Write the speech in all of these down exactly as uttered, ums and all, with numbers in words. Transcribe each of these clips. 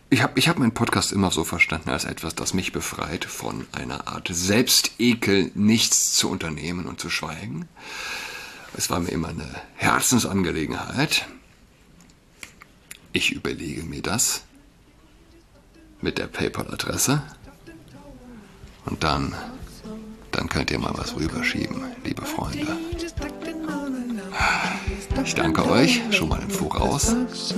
Ich habe ich hab meinen Podcast immer so verstanden als etwas, das mich befreit von einer Art Selbstekel, nichts zu unternehmen und zu schweigen. Es war mir immer eine Herzensangelegenheit. Ich überlege mir das mit der PayPal-Adresse und dann, dann könnt ihr mal was rüberschieben, liebe Freunde. Ich danke euch schon mal im Voraus.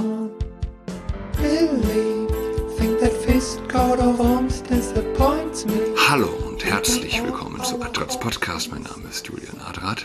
Hallo und herzlich willkommen zu Adrats Podcast. Mein Name ist Julian Adrat.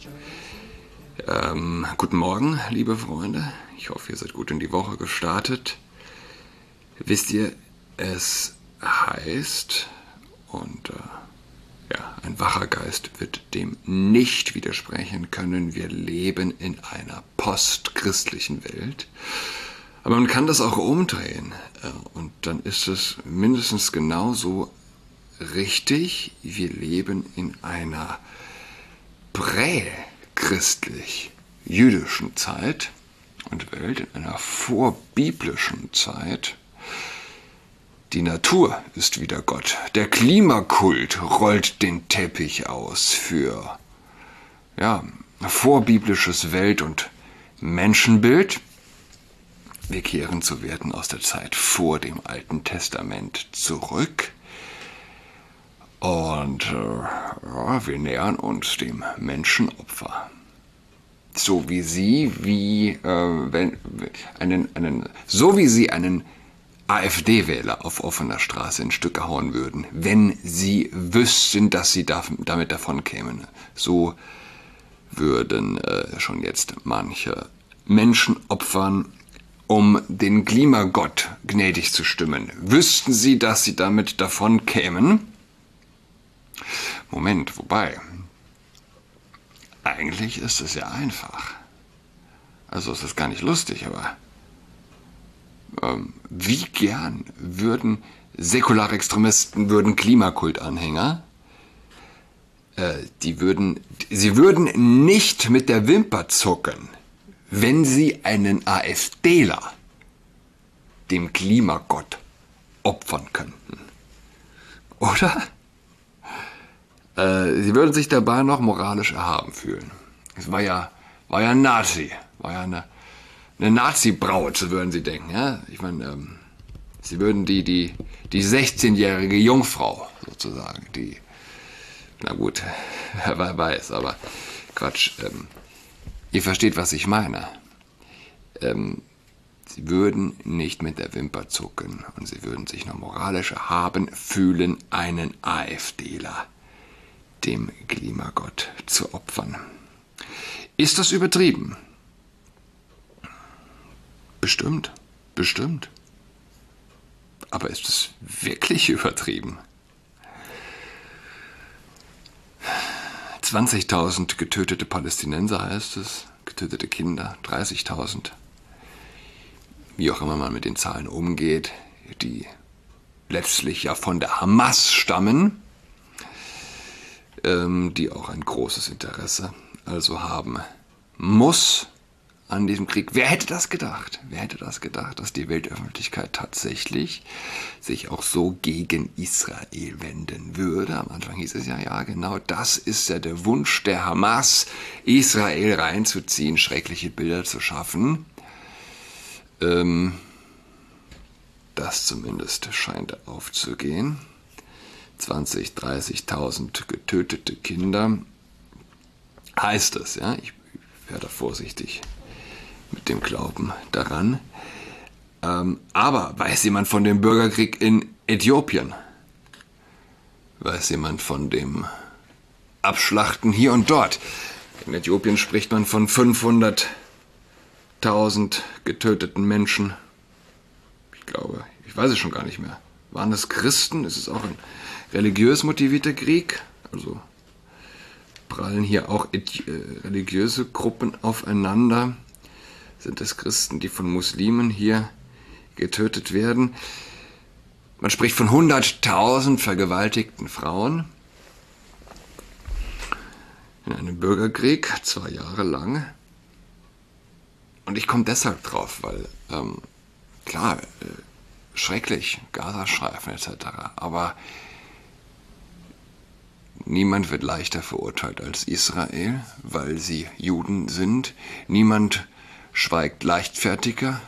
Ähm, guten Morgen, liebe Freunde. Ich hoffe, ihr seid gut in die Woche gestartet. Wisst ihr, es heißt, und äh, ja, ein wacher Geist wird dem nicht widersprechen können, wir leben in einer postchristlichen Welt. Aber man kann das auch umdrehen und dann ist es mindestens genauso richtig. Wir leben in einer prächristlich-jüdischen Zeit und Welt, in einer vorbiblischen Zeit. Die Natur ist wieder Gott. Der Klimakult rollt den Teppich aus für ja, vorbiblisches Welt- und Menschenbild. Wir kehren zu Werten aus der Zeit vor dem Alten Testament zurück und äh, ja, wir nähern uns dem Menschenopfer. So wie sie, wie, äh, wenn, einen, einen, so wie sie einen AfD-Wähler auf offener Straße in Stücke hauen würden, wenn sie wüssten, dass sie damit davon kämen. So würden äh, schon jetzt manche Menschen opfern, um den Klimagott gnädig zu stimmen. Wüssten sie, dass sie damit davon kämen? Moment, wobei, eigentlich ist es ja einfach. Also es ist gar nicht lustig, aber ähm, wie gern würden säkulare Extremisten, würden Klimakultanhänger, äh, die würden, sie würden nicht mit der Wimper zucken, wenn sie einen AfDler dem Klimagott opfern könnten. Oder? Äh, sie würden sich dabei noch moralisch erhaben fühlen. Es war ja, war ja ein Nazi, war ja eine, eine Nazi-Braut, so würden sie denken. Ja? Ich meine, ähm, sie würden die, die, die sechzehnjährige Jungfrau sozusagen, die, na gut, wer weiß, aber Quatsch, ähm, ihr versteht, was ich meine. Ähm, sie würden nicht mit der Wimper zucken und sie würden sich noch moralisch erhaben fühlen, einen AfDler dem Klimagott zu opfern. Ist das übertrieben? Bestimmt, bestimmt. Aber ist es wirklich übertrieben? zwanzigtausend getötete Palästinenser heißt es, getötete Kinder, dreißigtausend. Wie auch immer man mit den Zahlen umgeht, die letztlich ja von der Hamas stammen, ähm, die auch ein großes Interesse also haben muss an diesem Krieg. Wer hätte das gedacht? Wer hätte das gedacht, dass die Weltöffentlichkeit tatsächlich sich auch so gegen Israel wenden würde? Am Anfang hieß es ja, ja, genau das ist ja der Wunsch der Hamas, Israel reinzuziehen, schreckliche Bilder zu schaffen. Ähm, das zumindest scheint aufzugehen. zwanzig, dreißigtausend getötete Kinder heißt es, ja, ich werde vorsichtig mit dem Glauben daran. Ähm, aber weiß jemand von dem Bürgerkrieg in Äthiopien? Weiß jemand von dem Abschlachten hier und dort? In Äthiopien spricht man von fünfhunderttausend getöteten Menschen. Ich glaube, ich weiß es schon gar nicht mehr. Waren das Christen? Ist es auch ein religiös motivierter Krieg? Also prallen hier auch äh, religiöse Gruppen aufeinander? Sind es Christen, die von Muslimen hier getötet werden? Man spricht von hunderttausend vergewaltigten Frauen in einem Bürgerkrieg, zwei Jahre lang. Und ich komme deshalb drauf, weil, ähm, klar, äh, schrecklich, Gazastreifen et cetera. Aber niemand wird leichter verurteilt als Israel, weil sie Juden sind. Niemand schweigt leichtfertiger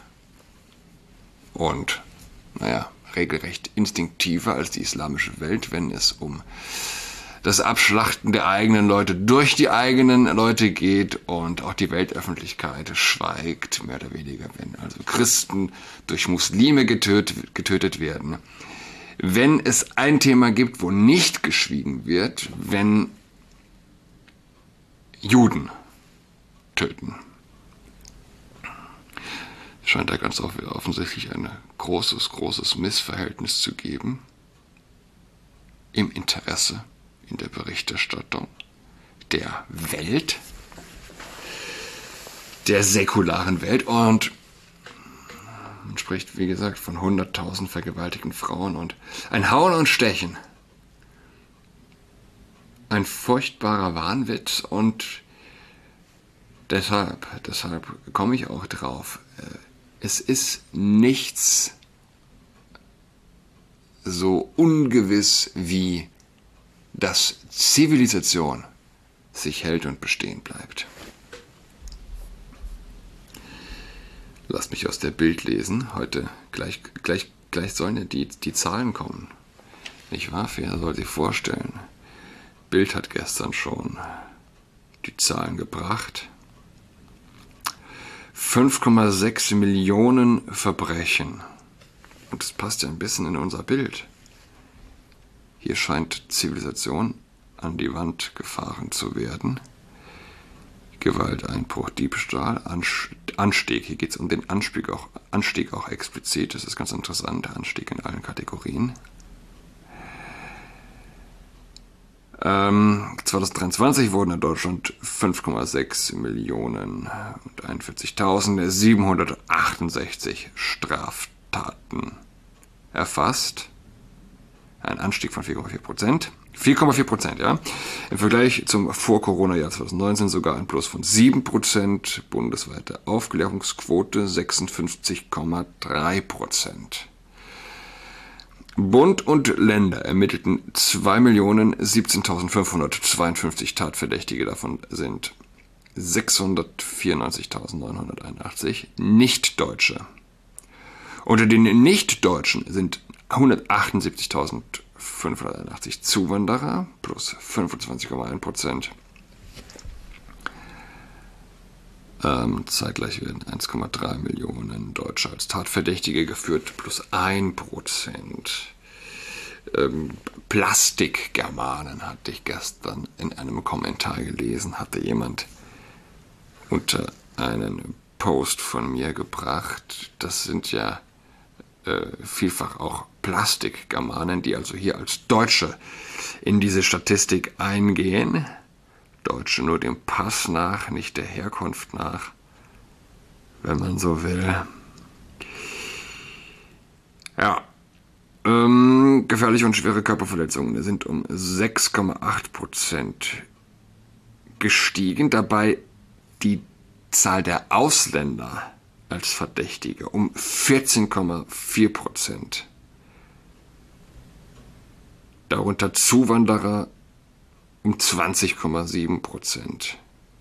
und, naja, regelrecht instinktiver als die islamische Welt, wenn es um das Abschlachten der eigenen Leute durch die eigenen Leute geht, und auch die Weltöffentlichkeit schweigt, mehr oder weniger, wenn also Christen durch Muslime getötet, getötet werden. Wenn es ein Thema gibt, wo nicht geschwiegen wird, wenn Juden töten. Es scheint da ganz offensichtlich ein großes, großes Missverhältnis zu geben im Interesse, in der Berichterstattung der Welt, der säkularen Welt, und man spricht, wie gesagt, von hunderttausend vergewaltigten Frauen und ein Hauen und Stechen. Ein furchtbarer Wahnwitz, und deshalb, deshalb komme ich auch drauf. Es ist nichts so ungewiss wie, dass Zivilisation sich hält und bestehen bleibt. Lasst mich aus der Bild lesen. Heute gleich, gleich, gleich sollen ja die, die Zahlen kommen. Nicht wahr? Wer soll sich vorstellen? Bild hat gestern schon die Zahlen gebracht. fünf Komma sechs Millionen Verbrechen. Und das passt ja ein bisschen in unser Bild. Hier scheint Zivilisation an die Wand gefahren zu werden. Gewalt, Einbruch, Diebstahl, Anstieg. Hier geht es um den Anstieg auch, Anstieg auch explizit. Das ist ganz interessant, der Anstieg in allen Kategorien. Ähm, zweitausenddreiundzwanzig wurden in Deutschland fünf Komma sechs Millionen und einundvierzigtausendsiebenhundertachtundsechzig Straftaten erfasst. Ein Anstieg von vier Komma vier Prozent. vier Komma vier Prozent, ja. Im Vergleich zum Vor-Corona-Jahr zweitausendneunzehn sogar ein Plus von sieben Prozent. Bundesweite Aufklärungsquote sechsundfünfzig Komma drei Prozent. Bund und Länder ermittelten zwei Millionen siebzehntausendfünfhundertzweiundfünfzig Tatverdächtige. Davon sind sechshundertvierundneunzigtausendneunhunderteinundachtzig Nichtdeutsche. Unter den Nichtdeutschen sind hundertachtundsiebzigtausendfünfhunderteinundachtzig Zuwanderer plus fünfundzwanzig Komma eins Prozent. Ähm, zeitgleich werden eins Komma drei Millionen Deutsche als Tatverdächtige geführt plus ein Prozent. Ähm, Plastikgermanen hatte ich gestern in einem Kommentar gelesen, hatte jemand unter einen Post von mir gebracht. Das sind ja vielfach auch Plastikgermanen, die also hier als Deutsche in diese Statistik eingehen. Deutsche nur dem Pass nach, nicht der Herkunft nach, wenn man so will. Ja, ähm, gefährliche und schwere Körperverletzungen sind um sechs Komma acht Prozent gestiegen, dabei die Zahl der Ausländer als Verdächtige um vierzehn Komma vier Prozent. Darunter Zuwanderer um zwanzig Komma sieben Prozent.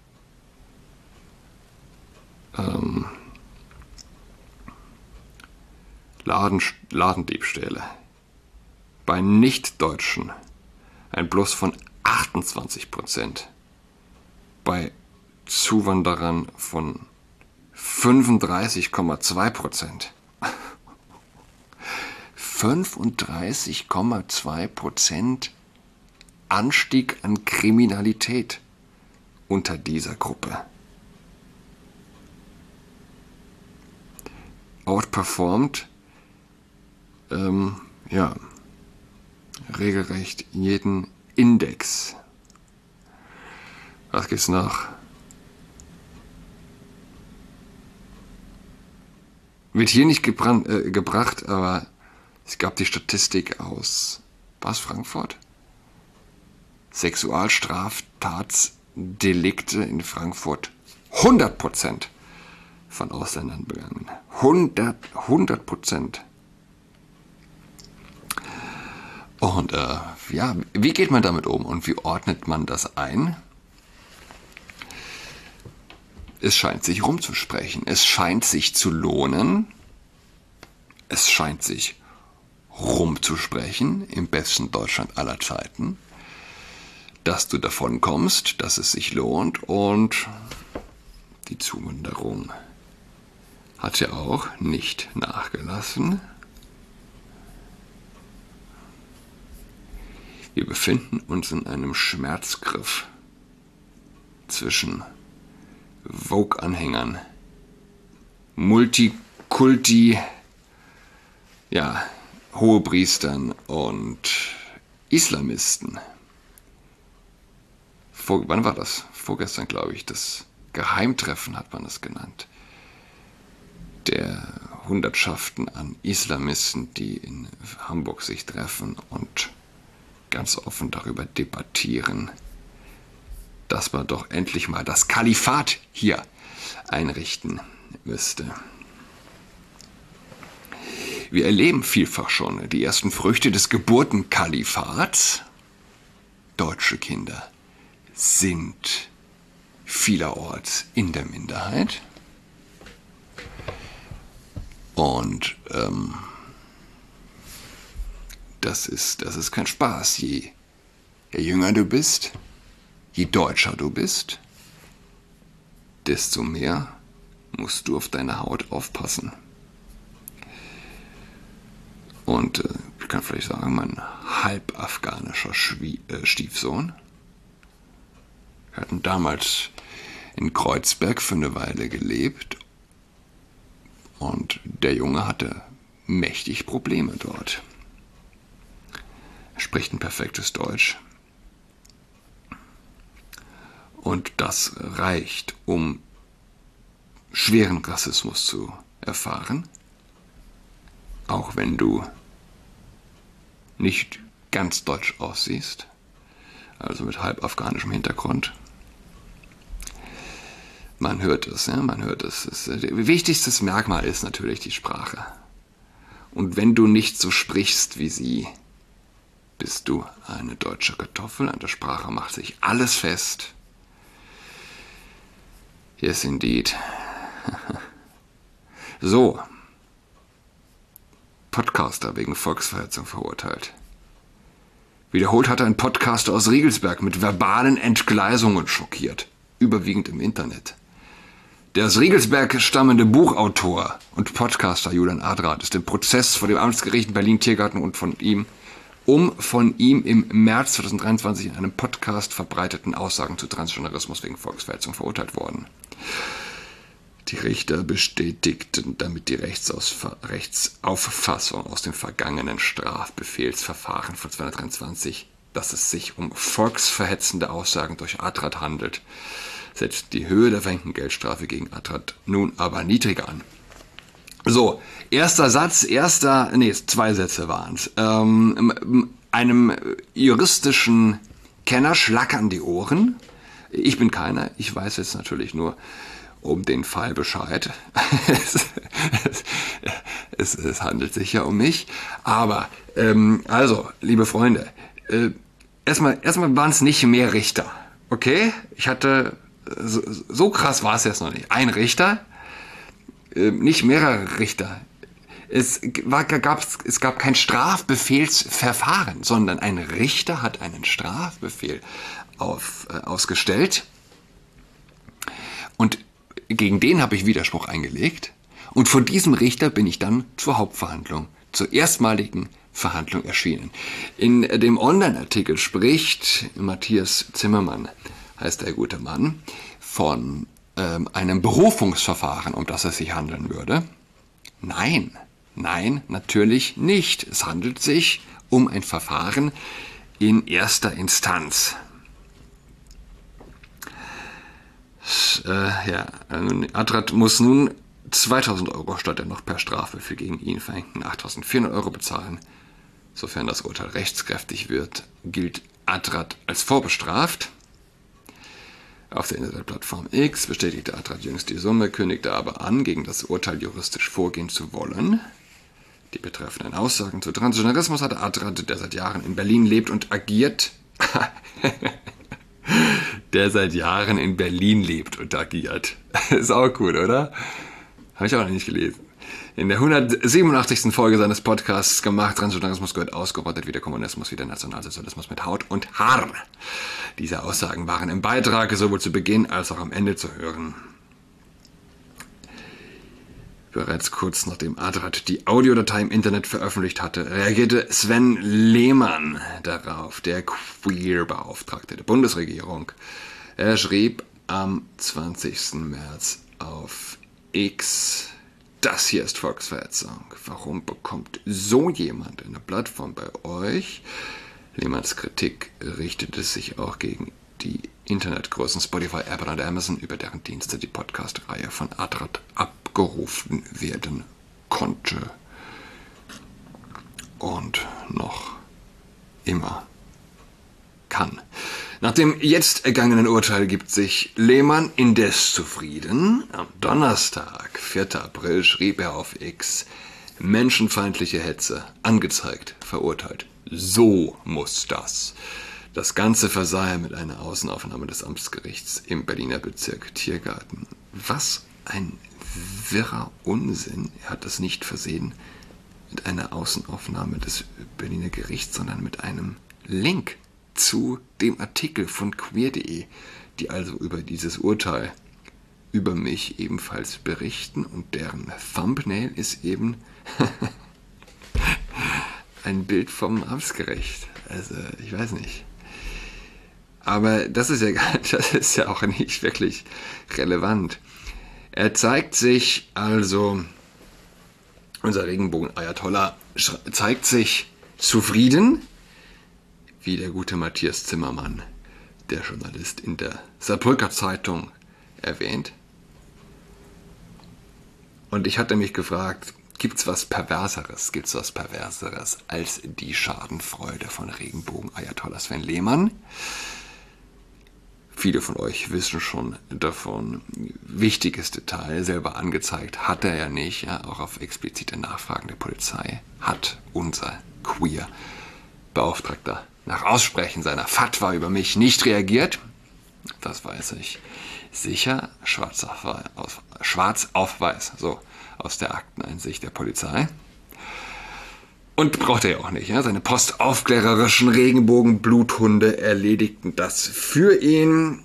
Ähm, Laden, Ladendiebstähle. Bei Nichtdeutschen ein Plus von achtundzwanzig Prozent. Bei Zuwanderern von fünfunddreißig Komma zwei Prozent. fünfunddreißig Komma zwei Prozent Anstieg an Kriminalität unter dieser Gruppe. Outperformt, ähm, ja, regelrecht jeden Index. Was geht's noch? Wird hier nicht gebrannt, äh, gebracht, aber es gab die Statistik aus, was, Frankfurt? Sexualstraftatsdelikte in Frankfurt hundert Prozent von Ausländern begangen. hundert Prozent. Und äh, ja, wie geht man damit um und wie ordnet man das ein? Es scheint sich rumzusprechen. Es scheint sich zu lohnen. Es scheint sich rumzusprechen, im besten Deutschland aller Zeiten, dass du davon kommst, dass es sich lohnt, und die Zuwanderung hat ja auch nicht nachgelassen. Wir befinden uns in einem Schmerzgriff zwischen Vogue-Anhängern, Multikulti, ja, Hohepriestern und Islamisten. Vor, wann war das? Vorgestern, glaube ich. Das Geheimtreffen hat man es genannt. Der Hundertschaften an Islamisten, die in Hamburg sich treffen und ganz offen darüber debattieren, dass man doch endlich mal das Kalifat hier einrichten müsste. Wir erleben vielfach schon die ersten Früchte des Geburtenkalifats. Deutsche Kinder sind vielerorts in der Minderheit. Und ähm, das ist, das ist kein Spaß. Je, je jünger du bist, je deutscher du bist, desto mehr musst du auf deine Haut aufpassen. Und äh, ich kann vielleicht sagen, mein halb afghanischer Schwie- äh, Stiefsohn, wir hatten damals in Kreuzberg für eine Weile gelebt, und der Junge hatte mächtig Probleme dort. Er spricht ein perfektes Deutsch. Und das reicht, um schweren Rassismus zu erfahren, auch wenn du nicht ganz deutsch aussiehst, also mit halb afghanischem Hintergrund. Man hört es, ja, man hört es. Das wichtigstes Merkmal ist natürlich die Sprache. Und wenn du nicht so sprichst wie sie, bist du eine deutsche Kartoffel. An der Sprache macht sich alles fest. Yes, indeed. So. Podcaster wegen Volksverhetzung verurteilt. Wiederholt hat ein Podcaster aus Riegelsberg mit verbalen Entgleisungen schockiert. Überwiegend im Internet. Der aus Riegelsberg stammende Buchautor und Podcaster Julian Adrat ist im Prozess vor dem Amtsgericht Berlin-Tiergarten und von ihm um von ihm im März zweitausenddreiundzwanzig in einem Podcast verbreiteten Aussagen zu Transgenderismus wegen Volksverhetzung verurteilt worden. Die Richter bestätigten damit die Rechtsausf- Rechtsauffassung aus dem vergangenen Strafbefehlsverfahren von zweitausenddreiundzwanzig, dass es sich um volksverhetzende Aussagen durch Adrat handelt, setzt die Höhe der verhängten Geldstrafe gegen Adrat nun aber niedriger an. So, erster Satz, erster, nee, zwei Sätze waren es. Ähm, einem juristischen Kenner schlackern die Ohren. Ich bin keiner, ich weiß jetzt natürlich nur um den Fall Bescheid. es, es, es handelt sich ja um mich. Aber, ähm, also, liebe Freunde, äh, erstmal, erstmal waren es nicht mehr Richter. Okay? Ich hatte, so, so krass war es jetzt noch nicht. Ein Richter, äh, nicht mehrere Richter. Es, war, gab's, es gab kein Strafbefehlsverfahren, sondern ein Richter hat einen Strafbefehl auf, äh, ausgestellt. Und gegen den habe ich Widerspruch eingelegt. Und vor diesem Richter bin ich dann zur Hauptverhandlung, zur erstmaligen Verhandlung erschienen. In dem Online-Artikel spricht Matthias Zimmermann, heißt der gute Mann, von ähm, einem Berufungsverfahren, um das es sich handeln würde. Nein, nein, natürlich nicht. Es handelt sich um ein Verfahren in erster Instanz. Äh, ja, Adrat muss nun zweitausend Euro statt der noch per Strafbefehl gegen ihn verhängten achttausendvierhundert Euro bezahlen. Sofern das Urteil rechtskräftig wird, gilt Adrat als vorbestraft. Auf der Internetplattform X bestätigte Adrat jüngst die Summe, kündigte aber an, gegen das Urteil juristisch vorgehen zu wollen. Die betreffenden Aussagen zu Transgenderismus hatte Adrat, der seit Jahren in Berlin lebt und agiert, der seit Jahren in Berlin lebt und agiert. Ist auch gut, oder? Habe ich auch noch nicht gelesen. In der hundertsiebenundachtzigsten Folge seines Podcasts gemacht, Transgenderismus gehört ausgerottet wie der Kommunismus, wie der Nationalsozialismus mit Haut und Haar. Diese Aussagen waren im Beitrag sowohl zu Beginn als auch am Ende zu hören. Bereits kurz nachdem Adrat die Audiodatei im Internet veröffentlicht hatte, reagierte Sven Lehmann darauf, der Queer-Beauftragte der Bundesregierung. Er schrieb am zwanzigsten März auf X: Das hier ist Volksverhetzung. Warum bekommt so jemand eine Plattform bei euch? Lehmanns Kritik richtete sich auch gegen die Internetgrößen Spotify, Apple und Amazon, über deren Dienste die Podcast-Reihe von Adrat abgerufen werden konnte. Und noch immer kann. Nach dem jetzt ergangenen Urteil gibt sich Lehmann indes zufrieden. Am Donnerstag, vierten April, schrieb er auf X: Menschenfeindliche Hetze, angezeigt, verurteilt. So muss das. Das Ganze versah er mit einer Außenaufnahme des Amtsgerichts im Berliner Bezirk Tiergarten. Was ein wirrer Unsinn. Er hat das nicht versehen mit einer Außenaufnahme des Berliner Gerichts, sondern mit einem Link zu dem Artikel von queer punkt de, die also über dieses Urteil über mich ebenfalls berichten, und deren Thumbnail ist eben ein Bild vom Amtsgericht. Also, ich weiß nicht. Aber das ist ja, das ist ja auch nicht wirklich relevant. Er zeigt sich also, unser Regenbogen-Ayatollah zeigt sich zufrieden, wie der gute Matthias Zimmermann, der Journalist in der Saarbrücker Zeitung, erwähnt. Und ich hatte mich gefragt, gibt's was Perverseres, gibt's was Perverseres als die Schadenfreude von Regenbogen-Ayatollah Sven Lehmann? Viele von euch wissen schon davon. Wichtiges Detail, selber angezeigt hat er ja nicht, ja, auch auf explizite Nachfragen der Polizei hat unser Queer-Beauftragter nach Aussprechen seiner Fatwa über mich nicht reagiert. Das weiß ich sicher, schwarz auf weiß, schwarz auf weiß, so aus der Akteneinsicht der Polizei. Und braucht er ja auch nicht. Ja? Seine postaufklärerischen Regenbogen-Bluthunde erledigten das für ihn.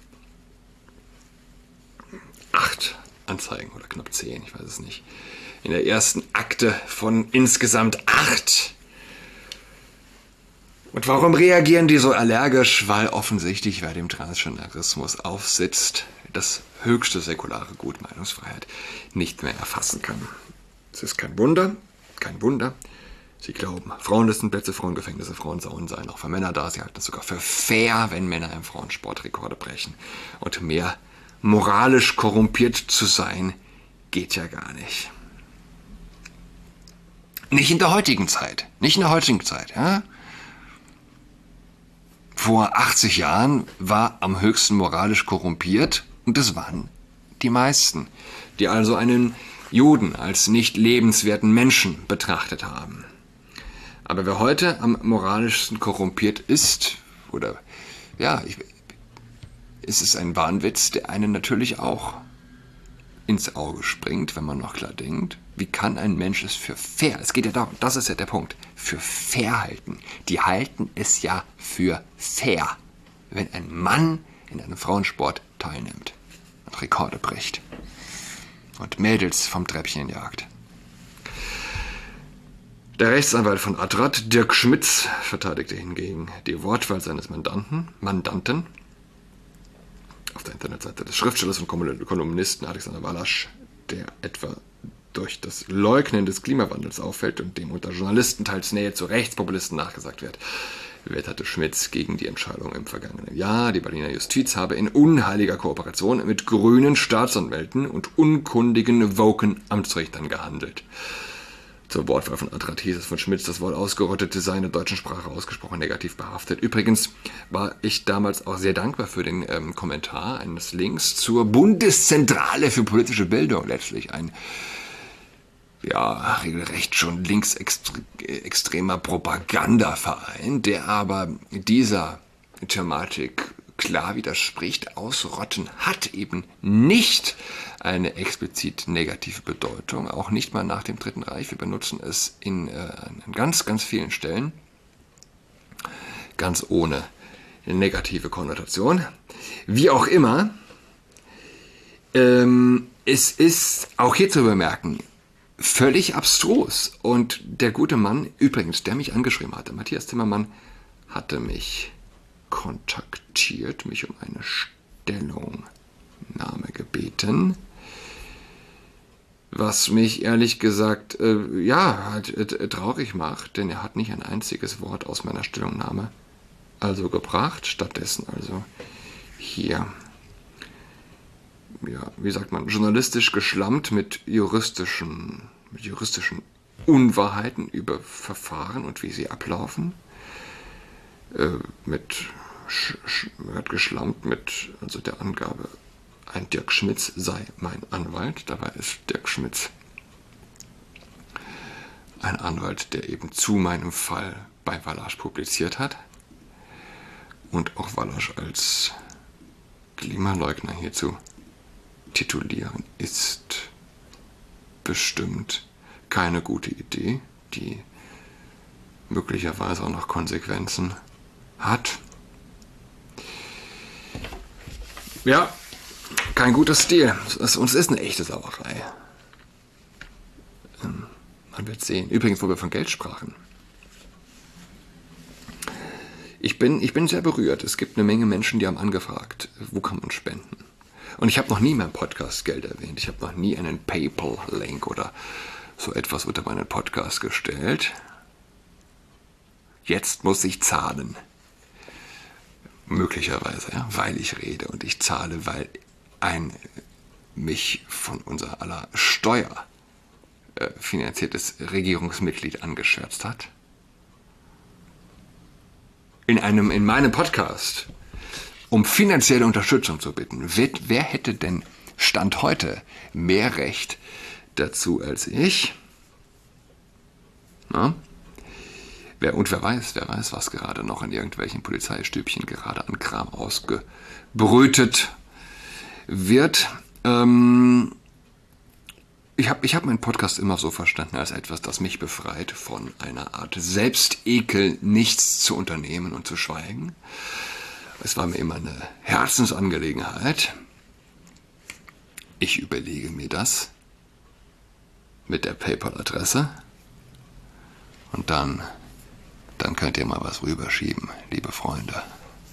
Acht Anzeigen oder knapp zehn, ich weiß es nicht. In der ersten Akte von insgesamt acht. Und warum reagieren die so allergisch? Weil offensichtlich, wer dem Transgenderismus aufsitzt, das höchste säkulare Gut, Meinungsfreiheit, nicht mehr erfassen kann. Es ist kein Wunder, kein Wunder. Sie glauben, Frauenlistenplätze, Frauengefängnisse, Frauensaunen seien auch für Männer da. Sie halten es sogar für fair, wenn Männer im Frauensport Rekorde brechen. Und mehr moralisch korrumpiert zu sein, geht ja gar nicht. Nicht in der heutigen Zeit. Nicht in der heutigen Zeit, ja? Vor achtzig Jahren war am höchsten moralisch korrumpiert, und das waren die meisten, die also einen Juden als nicht lebenswerten Menschen betrachtet haben. Aber wer heute am moralischsten korrumpiert ist, oder ja, ich, ist es ein Wahnwitz, der einen natürlich auch ins Auge springt, wenn man noch klar denkt. Wie kann ein Mensch es für fair, es geht ja darum, das ist ja der Punkt, für fair halten. Die halten es ja für fair, wenn ein Mann in einem Frauensport teilnimmt und Rekorde bricht und Mädels vom Treppchen jagt. Der Rechtsanwalt von Adrat, Dirk Schmitz, verteidigte hingegen die Wortwahl seines Mandanten, Mandanten auf der Internetseite des Schriftstellers und Kolumnisten Alexander Walasch, der etwa durch das Leugnen des Klimawandels auffällt und dem unter Journalisten teils Nähe zu Rechtspopulisten nachgesagt wird, wetterte Schmitz gegen die Entscheidung im vergangenen Jahr. Die Berliner Justiz habe in unheiliger Kooperation mit grünen Staatsanwälten und unkundigen, woken Amtsrichtern gehandelt. Zur Wortwahl von Adrat hieß es von Schmitz, das Wort ausgerottet sei in der deutschen Sprache ausgesprochen negativ behaftet. Übrigens war ich damals auch sehr dankbar für den ähm, Kommentar eines Links zur Bundeszentrale für politische Bildung, letztlich ein ja, regelrecht schon linksextremer Propagandaverein, der aber dieser Thematik klar widerspricht. Ausrotten hat eben nicht eine explizit negative Bedeutung, auch nicht mal nach dem Dritten Reich. Wir benutzen es in, äh, an ganz, ganz vielen Stellen, ganz ohne negative Konnotation. Wie auch immer, ähm, es ist auch hier zu bemerken, völlig abstrus. Und der gute Mann, übrigens, der mich angeschrieben hatte, Matthias Zimmermann, hatte mich kontaktiert, mich um eine Stellungnahme gebeten, was mich ehrlich gesagt, äh, ja, halt, äh, traurig macht, denn er hat nicht ein einziges Wort aus meiner Stellungnahme also gebracht, stattdessen also hier, ja, wie sagt man, journalistisch geschlammt mit juristischen, mit juristischen Unwahrheiten über Verfahren und wie sie ablaufen, äh, mit Er hat geschlampt mit also der Angabe, ein Dirk Schmitz sei mein Anwalt. Dabei ist Dirk Schmitz ein Anwalt, der eben zu meinem Fall bei Walasch publiziert hat und auch Walasch als Klimaleugner hier zu titulieren, ist bestimmt keine gute Idee, die möglicherweise auch noch Konsequenzen hat. Ja, kein guter Stil. Es ist eine echte Sauerei. Ähm, man wird sehen. Übrigens, wo wir von Geld sprachen. Ich bin, ich bin sehr berührt. Es gibt eine Menge Menschen, die haben angefragt, wo kann man spenden. Und ich habe noch nie in meinem Podcast Geld erwähnt. Ich habe noch nie einen PayPal-Link oder so etwas unter meinen Podcast gestellt. Jetzt muss ich zahlen. Möglicherweise, ja, weil ich rede und ich zahle, weil ein mich von unser aller Steuer äh, finanziertes Regierungsmitglied angescherzt hat. In einem, in meinem Podcast um finanzielle Unterstützung zu bitten. Wer, wer hätte denn Stand heute mehr Recht dazu als ich? Na? Wer, und wer weiß, wer weiß, was gerade noch in irgendwelchen Polizeistübchen gerade an Kram ausgebrütet wird. Ähm, ich habe ich hab meinen Podcast immer so verstanden als etwas, das mich befreit von einer Art Selbstekel, nichts zu unternehmen und zu schweigen. Es war mir immer eine Herzensangelegenheit. Ich überlege mir das mit der PayPal-Adresse und dann... Dann könnt ihr mal was rüberschieben, liebe Freunde.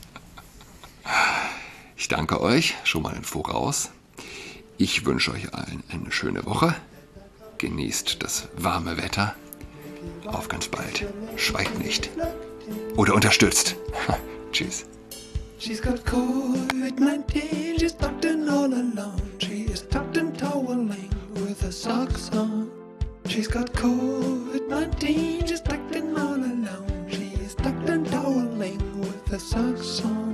Ich danke euch schon mal im Voraus. Ich wünsche euch allen eine schöne Woche. Genießt das warme Wetter. Auf ganz bald. Schweigt nicht. Oder unterstützt. Tschüss. She's got COVID nineteen, she's tucked in all alone. She is tucked in toweling with her socks on. She's got COVID nineteen, she's tucked in all alone. She's tucked in toweling with her socks on.